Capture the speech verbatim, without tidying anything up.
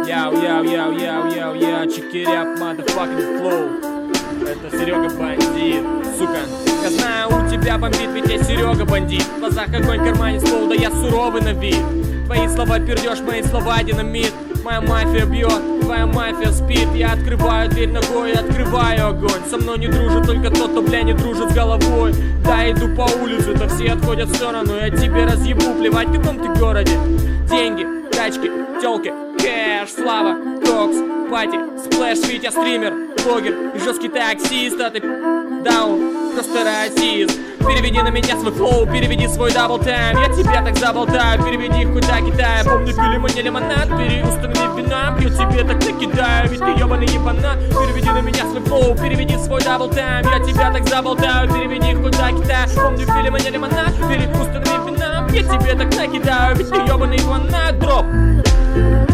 Яу, яу, яу, яу, яу, яу, чекиряп, motherfucking flow. Это Серега бандит, сука. Я знаю, у тебя бомбит, ведь я Серега бандит. В глазах огонь, в кармане ствол, да я суровый на вид. Твои слова пердешь, мои слова динамит. Моя мафия бьет, твоя мафия спит. Я открываю дверь ногой и открываю огонь. Со мной не дружит только тот, кто, бля, не дружит с головой. Да, иду по улице, то все отходят в сторону. Я тебе разъебу, плевать, в каком ты городе. Деньги, тачки, тёлки, кэш, слава, кокс, пати, сплэш, Витя, стример, блогер и жесткий таксист. А ты даун, просто расист. Переведи на меня свой флоу, переведи свой дабл тайм. Я тебя так заболтаю, переведи хоть до Китая. Помню, пили мы не лимонад, переустанови вина. Я тебе так накидаю, ведь ты ебаный ебанат. Переведи на меня свой флоу, переведи свой дабл тайм. Я тебя так заболтаю, переведи хоть до Китая. Помню, пили мы не лимонад, переустанови вина. Я тебе так накидаю, ведь ты ебаный ебанат. Дроп.